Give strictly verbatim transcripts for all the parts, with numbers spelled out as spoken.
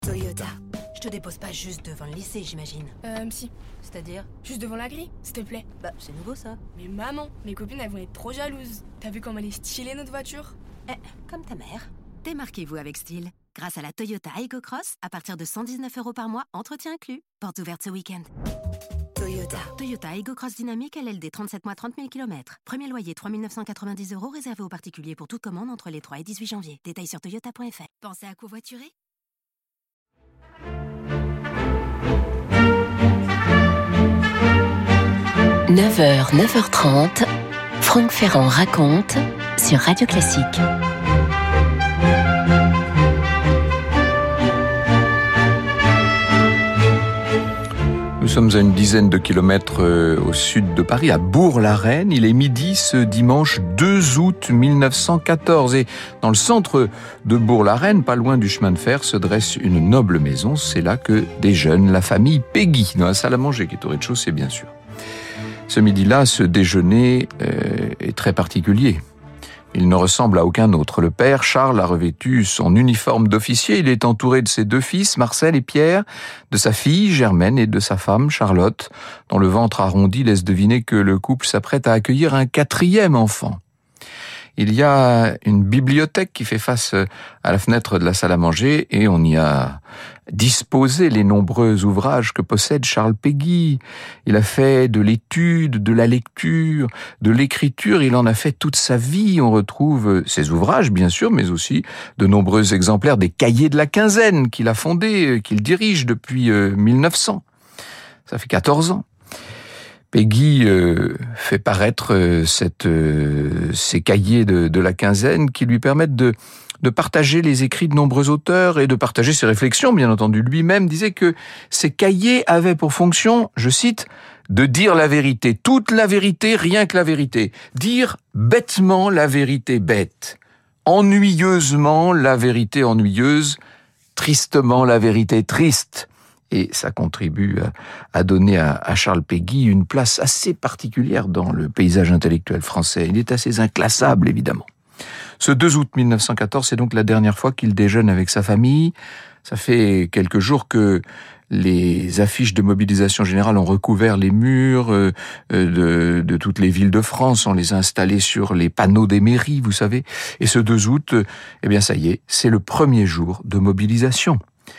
Toyota. Je te dépose pas juste devant le lycée, j'imagine. Euh, si. C'est-à-dire ? Juste devant la grille, s'il te plaît. Bah, c'est nouveau ça. Mais maman, mes copines, elles vont être trop jalouses. T'as vu comme elle est stylée, notre voiture ? Eh, comme ta mère. Démarquez-vous avec style. Grâce à la Toyota Aygo Cross, à partir de cent dix-neuf euros par mois, entretien inclus. Porte ouverte ce week-end. Toyota. Toyota Aygo Cross Dynamique L L D, trente-sept mois, trente mille kilomètres. Premier loyer trois mille neuf cent quatre-vingt-dix euros réservé aux particuliers pour toute commande entre les trois et dix-huit janvier. Détails sur toyota point f r. Pensez à covoiturer ? neuf heures, neuf heures trente, Franck Ferrand raconte sur Radio Classique. Nous sommes à une dizaine de kilomètres au sud de Paris, à Bourg-la-Reine. Il est midi ce dimanche deux août mille neuf cent quatorze. Et dans le centre de Bourg-la-Reine, pas loin du chemin de fer, se dresse une noble maison. C'est là que déjeune la famille Péguy, dans la salle à manger qui est au rez-de-chaussée, bien sûr. Ce midi-là, ce déjeuner euh, est très particulier. Il ne ressemble à aucun autre. Le père, Charles, a revêtu son uniforme d'officier. Il est entouré de ses deux fils, Marcel et Pierre, de sa fille, Germaine, et de sa femme, Charlotte, dont le ventre arrondi laisse deviner que le couple s'apprête à accueillir un quatrième enfant. Il y a une bibliothèque qui fait face à la fenêtre de la salle à manger et on y a disposé les nombreux ouvrages que possède Charles Péguy. Il a fait de l'étude, de la lecture, de l'écriture, il en a fait toute sa vie. On retrouve ses ouvrages, bien sûr, mais aussi de nombreux exemplaires des cahiers de la quinzaine qu'il a fondés, qu'il dirige depuis mille neuf cents. Ça fait quatorze ans. Péguy euh, fait paraître euh, cette, euh, ces cahiers de, de la quinzaine qui lui permettent de, de partager les écrits de nombreux auteurs et de partager ses réflexions, bien entendu. Lui-même disait que ces cahiers avaient pour fonction, je cite, de dire la vérité, toute la vérité, rien que la vérité. Dire bêtement la vérité bête, ennuyeusement la vérité ennuyeuse, tristement la vérité triste. Et ça contribue à, à donner à, à Charles Péguy une place assez particulière dans le paysage intellectuel français. Il est assez inclassable, évidemment. Ce deux août mille neuf cent quatorze, c'est donc la dernière fois qu'il déjeune avec sa famille. Ça fait quelques jours que les affiches de mobilisation générale ont recouvert les murs euh, de, de toutes les villes de France. On les a installées sur les panneaux des mairies, vous savez. Et ce deux août, eh bien ça y est, c'est le premier jour de mobilisation.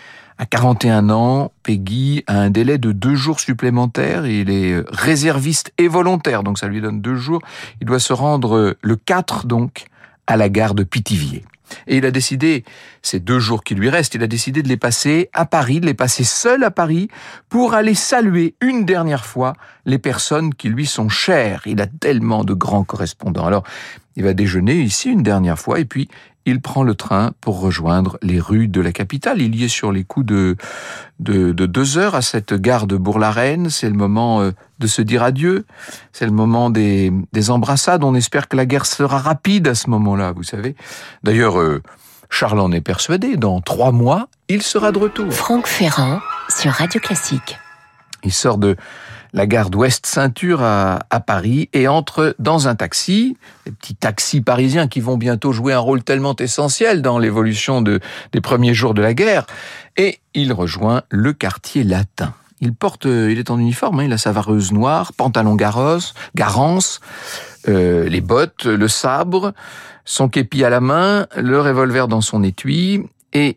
À quarante et un ans, Péguy a un délai de deux jours supplémentaires. Il est réserviste et volontaire, donc ça lui donne deux jours. Il doit se rendre le quatre, donc, à la gare de Pithiviers. Et il a décidé, ces deux jours qui lui restent, il a décidé de les passer à Paris, de les passer seul à Paris, pour aller saluer une dernière fois les personnes qui lui sont chères. Il a tellement de grands correspondants. Alors, il va déjeuner ici une dernière fois, et puis il prend le train pour rejoindre les rues de la capitale. Il y est sur les coups de, de, de deux heures à cette gare de Bourg-la-Reine. C'est le moment de se dire adieu. C'est le moment des, des embrassades. On espère que la guerre sera rapide à ce moment-là, vous savez. D'ailleurs, euh, Charles en est persuadé. Dans trois mois, il sera de retour. Franck Ferrand sur Radio Classique. Il sort de la gare d'Ouest-Ceinture à, à Paris et entre dans un taxi, les petits taxis parisiens qui vont bientôt jouer un rôle tellement essentiel dans l'évolution de, des premiers jours de la guerre, et il rejoint le quartier latin. Il porte, il est en uniforme, hein, il a sa vareuse noire, pantalon garros, garance, euh, les bottes, le sabre, son képi à la main, le revolver dans son étui, et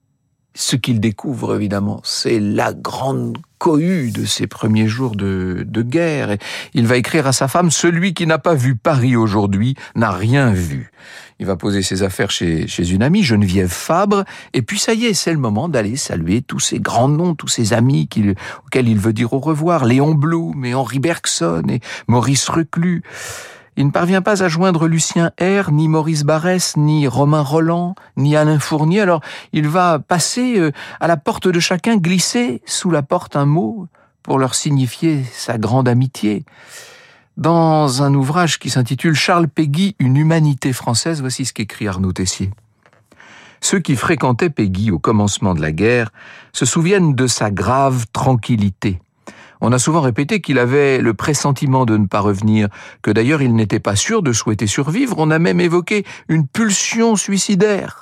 ce qu'il découvre, évidemment, c'est la grande cohue de ces premiers jours de, de guerre. Et il va écrire à sa femme, « Celui qui n'a pas vu Paris aujourd'hui n'a rien vu ». Il va poser ses affaires chez, chez une amie, Geneviève Fabre, et puis ça y est, c'est le moment d'aller saluer tous ces grands noms, tous ces amis qu'il, auxquels il veut dire au revoir, Léon Blum et Henri Bergson et Maurice Reclus. Il ne parvient pas à joindre Lucien R, ni Maurice Barrès, ni Romain Roland, ni Alain Fournier. Alors, il va passer à la porte de chacun, glisser sous la porte un mot pour leur signifier sa grande amitié. Dans un ouvrage qui s'intitule « Charles Péguy, une humanité française », voici ce qu'écrit Arnaud Tessier. Ceux qui fréquentaient Péguy au commencement de la guerre se souviennent de sa grave tranquillité. On a souvent répété qu'il avait le pressentiment de ne pas revenir, que d'ailleurs il n'était pas sûr de souhaiter survivre. On a même évoqué une pulsion suicidaire.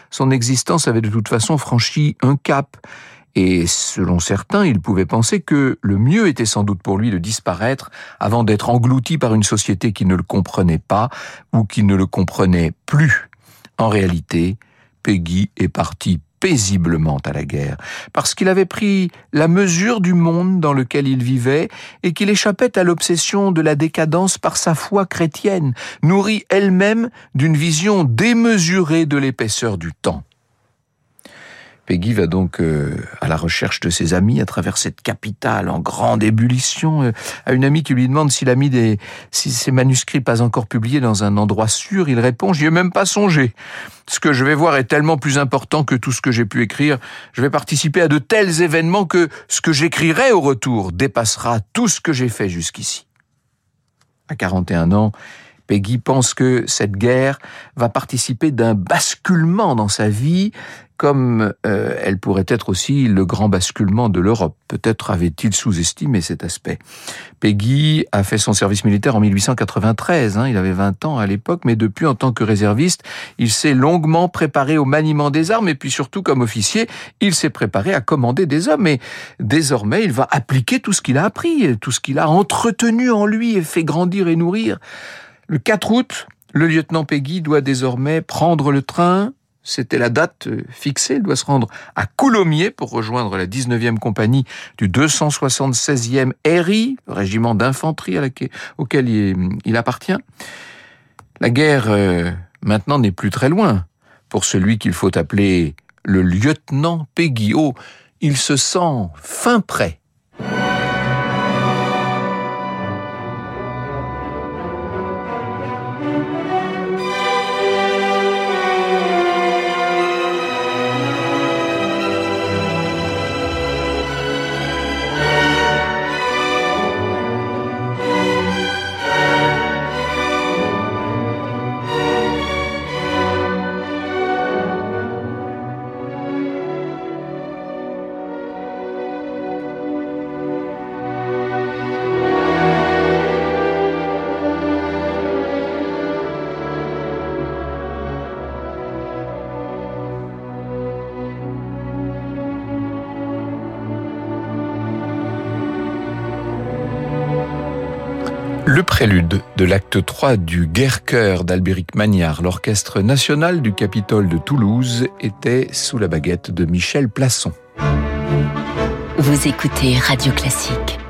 son existence avait de toute façon franchi un cap. Et selon certains, il pouvait penser que le mieux était sans doute pour lui de disparaître avant d'être englouti par une société qui ne le comprenait pas ou qui ne le comprenait plus. En réalité, Peggy est parti paisiblement à la guerre, parce qu'il avait pris la mesure du monde dans lequel il vivait et qu'il échappait à l'obsession de la décadence par sa foi chrétienne, nourrie elle-même d'une vision démesurée de l'épaisseur du temps. Peggy va donc euh, à la recherche de ses amis à travers cette capitale en grande ébullition, euh, à une amie qui lui demande s'il a mis des, si ses manuscrits pas encore publiés dans un endroit sûr. Il répond « J'y ai même pas songé. Ce que je vais voir est tellement plus important que tout ce que j'ai pu écrire. Je vais participer à de tels événements que ce que j'écrirai au retour dépassera tout ce que j'ai fait jusqu'ici. » À quarante et un ans, Peggy pense que cette guerre va participer d'un basculement dans sa vie, comme euh, elle pourrait être aussi le grand basculement de l'Europe. Peut-être avait-il sous-estimé cet aspect. Peggy a fait son service militaire en mille huit cent quatre-vingt-treize, hein, il avait vingt ans à l'époque, mais depuis, en tant que réserviste, il s'est longuement préparé au maniement des armes, et puis surtout, comme officier, il s'est préparé à commander des hommes, et désormais, il va appliquer tout ce qu'il a appris, tout ce qu'il a entretenu en lui et fait grandir et nourrir. Le quatre août, le lieutenant Peggy doit désormais prendre le train. C'était la date fixée. Il doit se rendre à Coulommiers pour rejoindre la dix-neuvième compagnie du deux cent soixante-seizième R I, le régiment d'infanterie à laquelle, auquel il, il appartient. La guerre, euh, maintenant, n'est plus très loin pour celui qu'il faut appeler le lieutenant Peggy. Oh, il se sent fin prêt. Le prélude de l'acte trois du Guerre-Chœur d'Albéric Magnard, l'orchestre national du Capitole de Toulouse, était sous la baguette de Michel Plasson. Vous écoutez Radio Classique.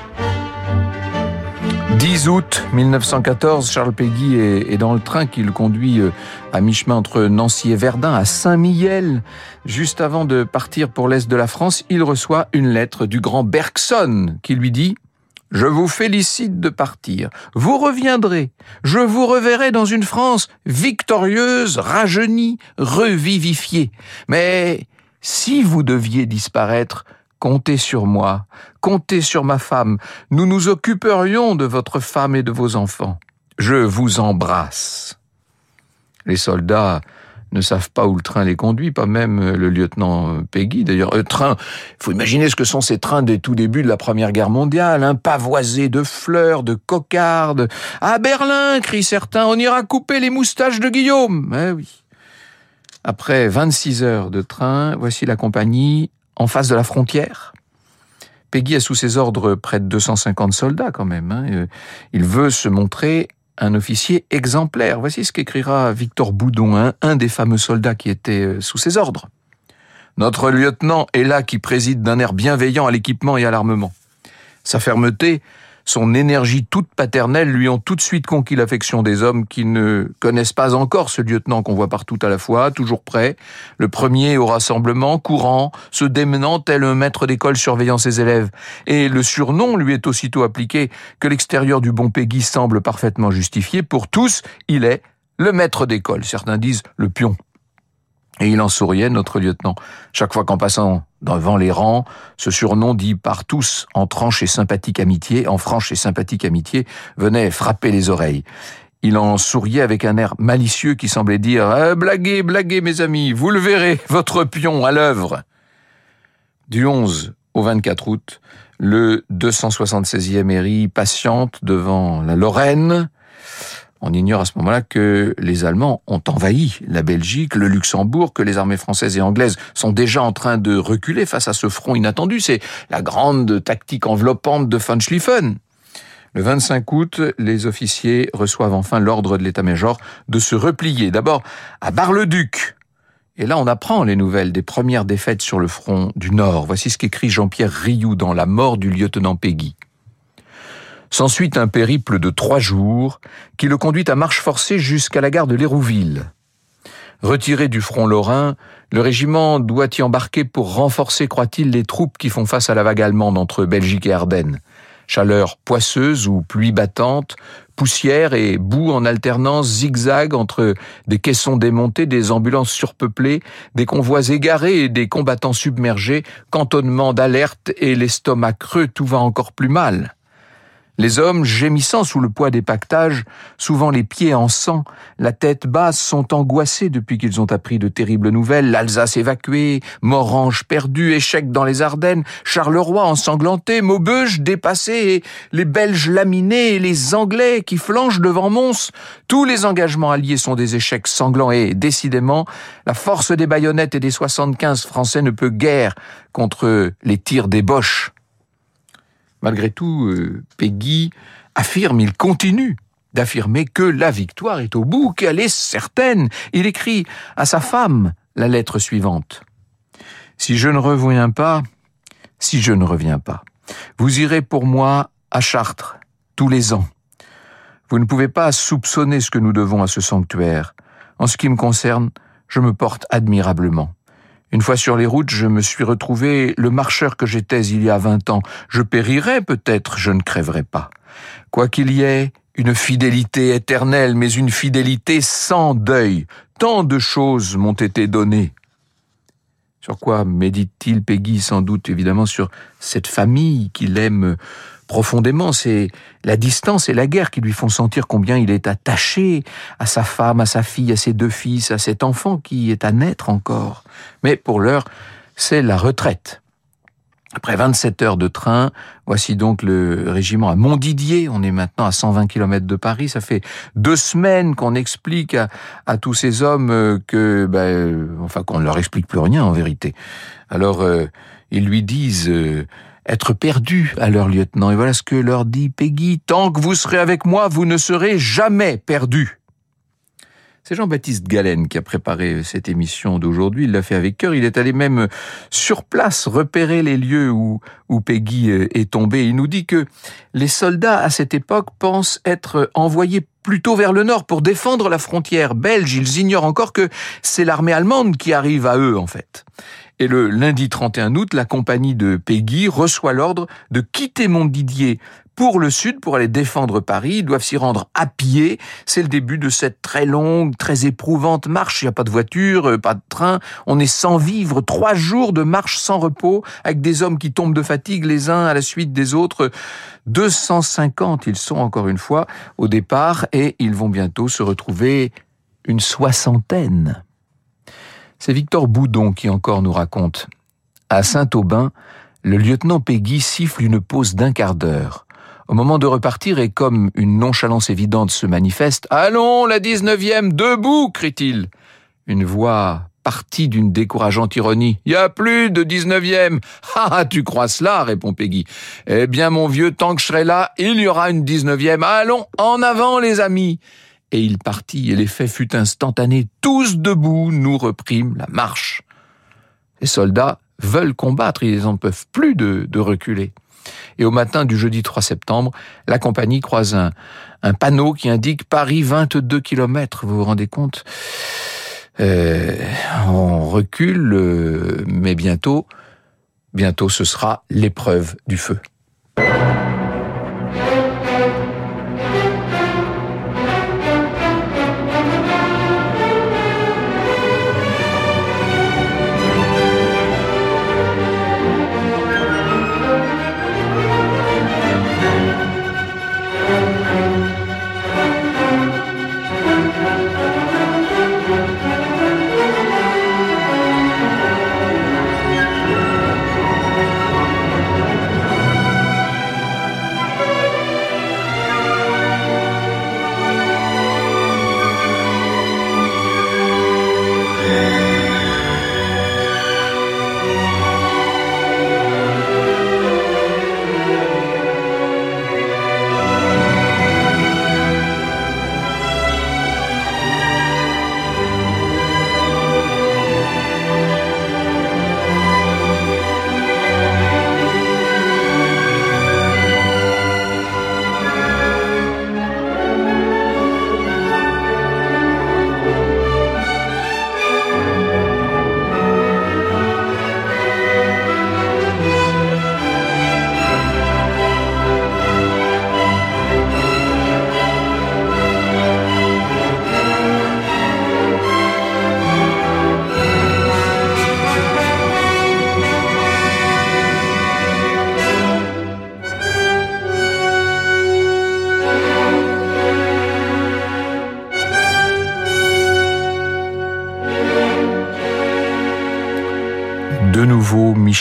dix août mille neuf cent quatorze, Charles Peggy est dans le train qui le conduit à mi-chemin entre Nancy et Verdun, à Saint-Mihiel. Juste avant de partir pour l'Est de la France, il reçoit une lettre du grand Bergson qui lui dit « Je vous félicite de partir. Vous reviendrez. Je vous reverrai dans une France victorieuse, rajeunie, revivifiée. Mais si vous deviez disparaître, comptez sur moi, comptez sur ma femme. Nous nous occuperions de votre femme et de vos enfants. Je vous embrasse. » Les soldats ne savent pas où le train les conduit, pas même le lieutenant Peggy. D'ailleurs, euh, train, il faut imaginer ce que sont ces trains des tout débuts de la Première Guerre mondiale, hein, pavoisés de fleurs, de cocardes. « À Berlin !» crient certains, « on ira couper les moustaches de Guillaume !» Eh oui. Après vingt-six heures de train, voici la compagnie en face de la frontière. Peggy a sous ses ordres près de deux cent cinquante soldats quand même. Hein. Il veut se montrer un officier exemplaire. Voici ce qu'écrira Victor Boudon, hein, un des fameux soldats qui était sous ses ordres. « Notre lieutenant est là qui préside d'un air bienveillant à l'équipement et à l'armement. Sa fermeté, son énergie toute paternelle lui ont tout de suite conquis l'affection des hommes qui ne connaissent pas encore ce lieutenant qu'on voit partout à la fois, toujours prêt, le premier au rassemblement, courant, se démenant tel un maître d'école surveillant ses élèves. Et le surnom lui est aussitôt appliqué que l'extérieur du bon Peggy semble parfaitement justifié. Pour tous, il est le maître d'école. Certains disent le pion. Et il en souriait, notre lieutenant. Chaque fois qu'en passant devant les rangs, ce surnom dit par tous en franche et sympathique amitié, en franche et sympathique amitié, venait frapper les oreilles. Il en souriait avec un air malicieux qui semblait dire eh, « Blaguez, blaguez mes amis, vous le verrez, votre pion à l'œuvre !» Du onze au vingt-quatre août, le deux cent soixante-seizième R I patiente devant la Lorraine. On ignore à ce moment-là que les Allemands ont envahi la Belgique, le Luxembourg, que les armées françaises et anglaises sont déjà en train de reculer face à ce front inattendu. C'est la grande tactique enveloppante de von Schlieffen. Le vingt-cinq août, les officiers reçoivent enfin l'ordre de l'état-major de se replier. D'abord à Bar-le-Duc. Et là, on apprend les nouvelles des premières défaites sur le front du Nord. Voici ce qu'écrit Jean-Pierre Rioux dans La mort du lieutenant Péguy. S'ensuit un périple de trois jours qui le conduit à marche forcée jusqu'à la gare de L'Hérouville. Retiré du front lorrain, le régiment doit y embarquer pour renforcer, croit-il, les troupes qui font face à la vague allemande entre Belgique et Ardennes. Chaleur poisseuse ou pluie battante, poussière et boue en alternance zigzag entre des caissons démontés, des ambulances surpeuplées, des convois égarés et des combattants submergés, cantonnement d'alerte et l'estomac creux, tout va encore plus mal. Les hommes, gémissant sous le poids des pactages, souvent les pieds en sang, la tête basse, sont angoissés depuis qu'ils ont appris de terribles nouvelles. L'Alsace évacuée, Morhange perdu, échec dans les Ardennes, Charleroi ensanglanté, Maubeuge dépassé, et les Belges laminés et les Anglais qui flanchent devant Mons. Tous les engagements alliés sont des échecs sanglants et, décidément, la force des baïonnettes et des soixante-quinze Français ne peut guère contre les tirs des Boches. Malgré tout, euh, Péguy affirme, il continue d'affirmer que la victoire est au bout, qu'elle est certaine. Il écrit à sa femme la lettre suivante. « Si je ne reviens pas, si je ne reviens pas, vous irez pour moi à Chartres, tous les ans. Vous ne pouvez pas soupçonner ce que nous devons à ce sanctuaire. En ce qui me concerne, je me porte admirablement. Une fois sur les routes, je me suis retrouvé le marcheur que j'étais il y a vingt ans. Je périrais peut-être, je ne crèverais pas. Quoi qu'il y ait une fidélité éternelle, mais une fidélité sans deuil. Tant de choses m'ont été données. » Sur quoi médite-t-il, Péguy? Sans doute, évidemment, sur cette famille qu'il aime profondément. C'est la distance et la guerre qui lui font sentir combien il est attaché à sa femme, à sa fille, à ses deux fils, à cet enfant qui est à naître encore. Mais pour l'heure, c'est la retraite. Après vingt-sept heures de train, voici donc le régiment à Montdidier. On est maintenant à cent vingt kilomètres de Paris. Ça fait deux semaines qu'on explique à, à tous ces hommes que, ben, enfin, qu'on ne leur explique plus rien en vérité. Alors, euh, ils lui disent euh, être perdus à leur lieutenant. Et voilà ce que leur dit Péguy. « Tant que vous serez avec moi, vous ne serez jamais perdus. » C'est Jean-Baptiste Galen qui a préparé cette émission d'aujourd'hui. Il l'a fait avec cœur. Il est allé même sur place repérer les lieux où, où Péguy est tombé. Il nous dit que les soldats à cette époque pensent être envoyés plutôt vers le nord pour défendre la frontière belge. Ils ignorent encore que c'est l'armée allemande qui arrive à eux, en fait. Et le lundi trente et un août, la compagnie de Péguy reçoit l'ordre de quitter Montdidier pour le sud, pour aller défendre Paris. Ils doivent s'y rendre à pied. C'est le début de cette très longue, très éprouvante marche. Il n'y a pas de voiture, pas de train. On est sans vivre. Trois jours de marche sans repos, avec des hommes qui tombent de fatigue les uns à la suite des autres. deux cent cinquante, ils sont encore une fois au départ, et ils vont bientôt se retrouver une soixantaine. C'est Victor Boudon qui encore nous raconte. À Saint-Aubin, le lieutenant Péguy siffle une pause d'un quart d'heure. Au moment de repartir, et comme une nonchalance évidente se manifeste, « Allons, la dix-neuvième, debout !» crie-t-il. Une voix partie d'une décourageante ironie. « Il n'y a plus de dix-neuvième !»« Ah, tu crois cela ?» répond Péguy. « Eh bien, mon vieux, tant que je serai là, il y aura une dix-neuvième. Allons, en avant, les amis !» Et il partit, et l'effet fut instantané. Tous debout, nous reprîmes la marche. Les soldats veulent combattre, ils n'en peuvent plus de, de reculer. Et au matin du jeudi trois septembre, la compagnie croise un, un panneau qui indique Paris vingt-deux kilomètres, vous vous rendez compte ? euh, On recule, euh, mais bientôt, bientôt ce sera l'épreuve du feu.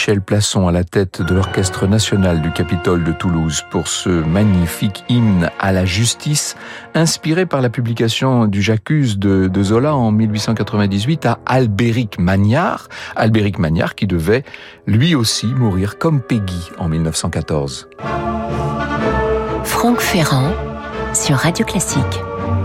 Michel Plasson à la tête de l'Orchestre national du Capitole de Toulouse pour ce magnifique hymne à la justice, inspiré par la publication du J'accuse de, de Zola en mille huit cent quatre-vingt-dix-huit à Albéric Magnard. Albéric Magnard qui devait lui aussi mourir comme Péguy en mille neuf cent quatorze. Franck Ferrand sur Radio Classique.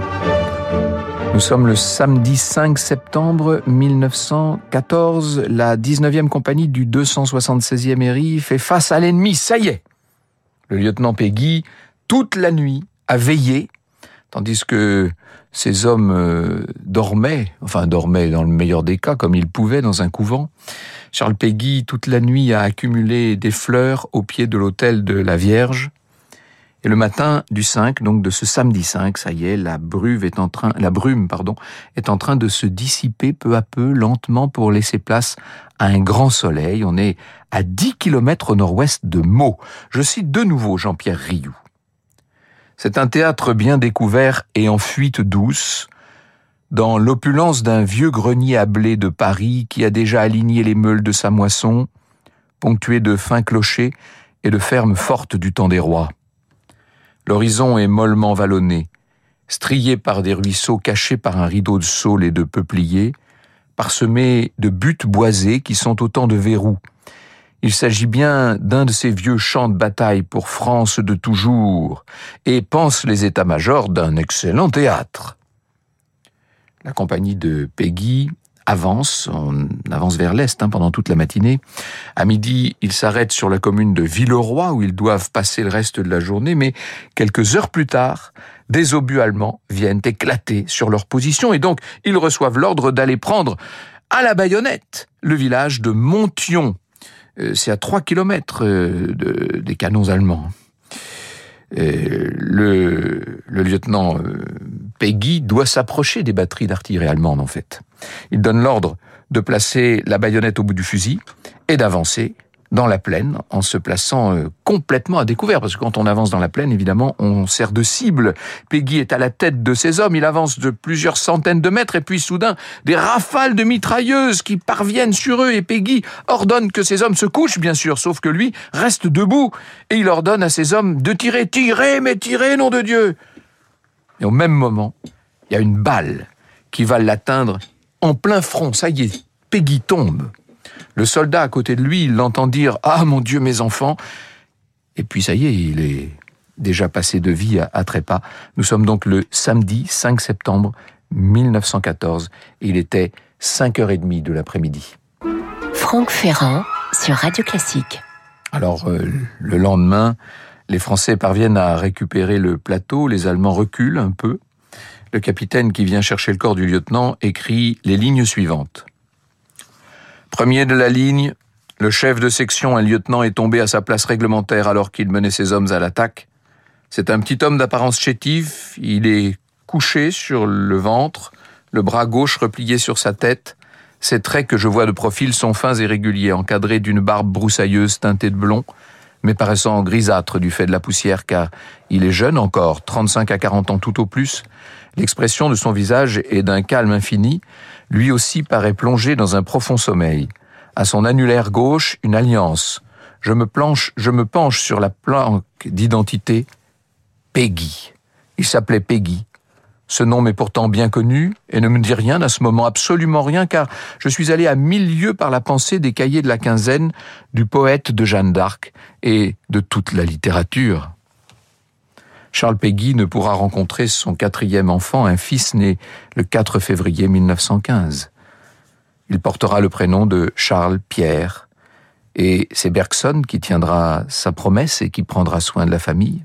Nous sommes le samedi cinq septembre mille neuf cent quatorze. La dix-neuvième compagnie du deux cent soixante-seizième R I fait face à l'ennemi. Ça y est! Le lieutenant Péguy, toute la nuit, a veillé, tandis que ces hommes euh, dormaient, enfin dormaient dans le meilleur des cas, comme ils pouvaient dans un couvent. Charles Péguy, toute la nuit, a accumulé des fleurs au pied de l'autel de la Vierge. Et le matin du cinq, donc de ce samedi cinq, ça y est, la brume est en train, la brume, pardon, est en train de se dissiper peu à peu, lentement, pour laisser place à un grand soleil. On est à dix kilomètres au nord-ouest de Meaux. Je cite de nouveau Jean-Pierre Rioux. C'est un théâtre bien découvert et en fuite douce, dans l'opulence d'un vieux grenier à blé de Paris qui a déjà aligné les meules de sa moisson, ponctué de fins clochers et de fermes fortes du temps des rois. L'horizon est mollement vallonné, strié par des ruisseaux cachés par un rideau de saules et de peupliers, parsemé de buttes boisées qui sont autant de verrous. Il s'agit bien d'un de ces vieux champs de bataille pour France de toujours, et pensent les états-majors d'un excellent théâtre. La compagnie de Péguy avance, on avance vers l'est hein, pendant toute la matinée. À midi, ils s'arrêtent sur la commune de Villeroy où ils doivent passer le reste de la journée, mais quelques heures plus tard, des obus allemands viennent éclater sur leur position et donc ils reçoivent l'ordre d'aller prendre à la baïonnette le village de Montion. Euh, c'est à trois kilomètres euh, de, des canons allemands. Euh, le, le lieutenant euh, Péguy doit s'approcher des batteries d'artillerie allemande en fait. Il donne l'ordre de placer la baïonnette au bout du fusil et d'avancer dans la plaine en se plaçant euh, complètement à découvert parce que quand on avance dans la plaine évidemment on sert de cible. Péguy est à la tête de ses hommes, il avance de plusieurs centaines de mètres et puis soudain des rafales de mitrailleuses qui parviennent sur eux et Péguy ordonne que ses hommes se couchent bien sûr, sauf que lui reste debout et il ordonne à ses hommes de tirer, tirer mais tirer nom de Dieu. Et au même moment il y a une balle qui va l'atteindre en plein front, ça y est, Péguy tombe. Le soldat à côté de lui, il l'entend dire « Ah, mon Dieu, mes enfants !» Et puis ça y est, il est déjà passé de vie à, à trépas. Nous sommes donc le samedi cinq septembre mille neuf cent quatorze. Et il était cinq heures trente de l'après-midi. Franck Ferrand sur Radio Classique. Alors, euh, le lendemain, les Français parviennent à récupérer le plateau, les Allemands reculent un peu. Le capitaine qui vient chercher le corps du lieutenant écrit les lignes suivantes. Premier de la ligne, le chef de section, un lieutenant, est tombé à sa place réglementaire alors qu'il menait ses hommes à l'attaque. C'est un petit homme d'apparence chétif, il est couché sur le ventre, le bras gauche replié sur sa tête. Ses traits que je vois de profil sont fins et réguliers, encadrés d'une barbe broussailleuse teintée de blond, mais paraissant grisâtre du fait de la poussière, car il est jeune encore, trente-cinq à quarante ans tout au plus. L'expression de son visage est d'un calme infini. Lui aussi paraît plongé dans un profond sommeil. À son annulaire gauche, une alliance. Je me, planche, je me penche sur la planque d'identité. Péguy. Il s'appelait Péguy. Ce nom m'est pourtant bien connu et ne me dit rien à ce moment, absolument rien, car je suis allé à mille lieues par la pensée des cahiers de la quinzaine, du poète de Jeanne d'Arc et de toute la littérature. Charles Péguy ne pourra rencontrer son quatrième enfant, un fils né le quatre février mille neuf cent quinze. Il portera le prénom de Charles Pierre, et c'est Bergson qui tiendra sa promesse et qui prendra soin de la famille.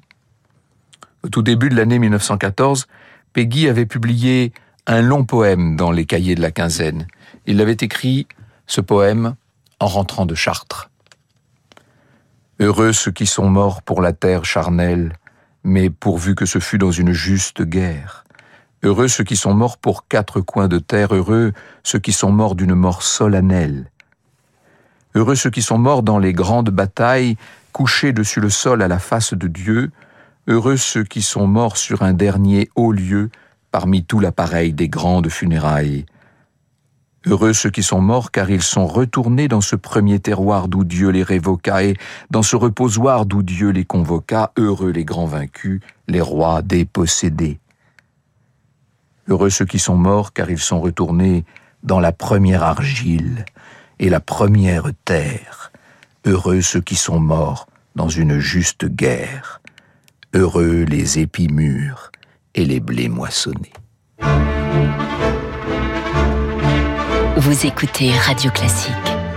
Au tout début de l'année mille neuf cent quatorze, Péguy avait publié un long poème dans les cahiers de la quinzaine. Il l'avait écrit, ce poème, en rentrant de Chartres. Heureux ceux qui sont morts pour la terre charnelle, mais pourvu que ce fût dans une juste guerre. Heureux ceux qui sont morts pour quatre coins de terre, heureux ceux qui sont morts d'une mort solennelle. Heureux ceux qui sont morts dans les grandes batailles, couchés dessus le sol à la face de Dieu, heureux ceux qui sont morts sur un dernier haut lieu, parmi tout l'appareil des grandes funérailles. Heureux ceux qui sont morts, car ils sont retournés dans ce premier terroir d'où Dieu les révoqua, et dans ce reposoir d'où Dieu les convoqua. Heureux les grands vaincus, les rois dépossédés. Heureux ceux qui sont morts, car ils sont retournés dans la première argile et la première terre. Heureux ceux qui sont morts dans une juste guerre. Heureux les épis mûrs et les blés moissonnés. Vous écoutez Radio Classique.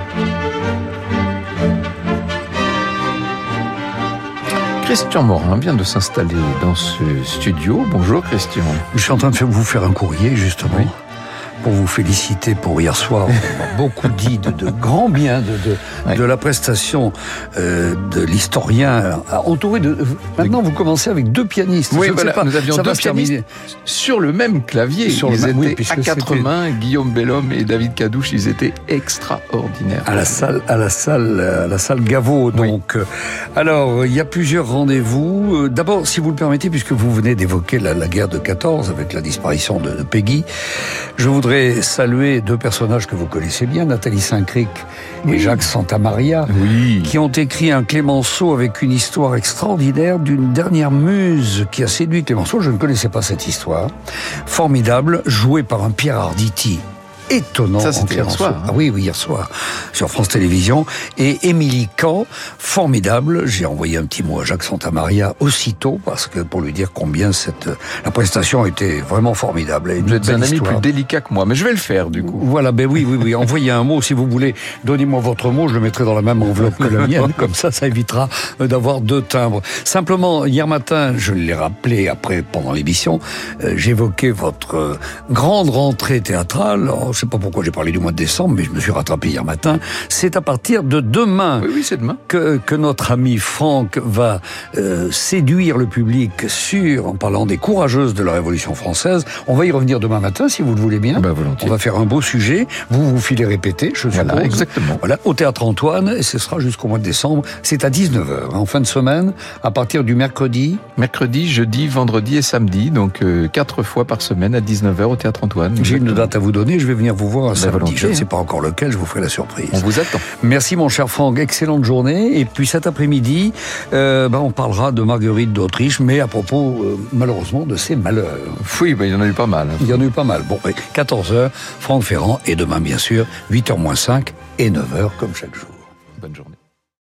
Christian Morin vient de s'installer dans ce studio. Bonjour Christian. Je suis en train de vous faire un courrier, justement. Oui. Pour vous féliciter pour hier soir. On a beaucoup dit de, de grands biens de, de, oui. de la prestation euh, de l'historien, entouré de... Maintenant, vous commencez avec deux pianistes. Oui, Je voilà, sais pas, nous avions ça deux va se pianistes terminer. Sur le même clavier. Sur ils le même, étaient oui, à quatre c'était... mains, Guillaume Bellhomme et David Cadouche, ils étaient extraordinaires. À la salle, à la salle, à la salle Gaveau, donc. Oui. Alors, il y a plusieurs rendez-vous. D'abord, si vous le permettez, puisque vous venez d'évoquer la, la guerre de quatorze avec la disparition de, de Peggy, je voudrais saluer deux personnages que vous connaissez bien, Nathalie Saint-Cricq oui. et Jacques Santamaria, oui. qui ont écrit un Clémenceau avec une histoire extraordinaire d'une dernière muse qui a séduit Clémenceau. Je ne connaissais pas cette histoire. Formidable, jouée par un Pierre Arditi. Étonnant. Ça, c'était hier soir. Hein. Ah oui, oui, hier soir, sur France Télévisions. Et Émilie Kahn, formidable. J'ai envoyé un petit mot à Jacques Santamaria aussitôt, parce que pour lui dire combien cette, la prestation était vraiment formidable. Et vous êtes un ami histoire. plus délicat que moi, mais je vais le faire, du coup. Voilà, ben oui, oui, oui. Envoyez un mot, si vous voulez. Donnez-moi votre mot, je le mettrai dans la même enveloppe que la mienne. Comme ça, ça évitera d'avoir deux timbres. Simplement, hier matin, je l'ai rappelé après, pendant l'émission, euh, j'évoquais votre euh, grande rentrée théâtrale. Alors, je ne sais pas pourquoi j'ai parlé du mois de décembre, mais je me suis rattrapé hier matin. C'est à partir de demain, oui, oui, c'est demain. Que, que notre ami Franck va euh, séduire le public sur, en parlant des courageuses de la Révolution française. On va y revenir demain matin, si vous le voulez bien. Ben, volontiers. On va faire un beau sujet. Vous vous filez répéter, je suppose. Voilà, exactement. Voilà, au Théâtre Antoine, et ce sera jusqu'au mois de décembre. C'est à dix-neuf heures, en fin de semaine, à partir du mercredi. Mercredi, jeudi, vendredi et samedi, donc euh, quatre fois par semaine à dix-neuf heures au Théâtre Antoine. J'ai une date à vous donner, je vais venir vous voir un ben, samedi. volontiers. Je ne sais pas encore lequel, je vous ferai la surprise. On vous attend. Merci mon cher Franck, excellente journée. Et puis cet après-midi, euh, ben, on parlera de Marguerite d'Autriche, mais à propos, euh, malheureusement, de ses malheurs. Oui, ben, il y en a eu pas mal. Hein. Il y en a eu pas mal. Bon, quatorze heures, Franck Ferrand, et demain, bien sûr, huit heures moins cinq et neuf heures, comme chaque jour. Bonne journée.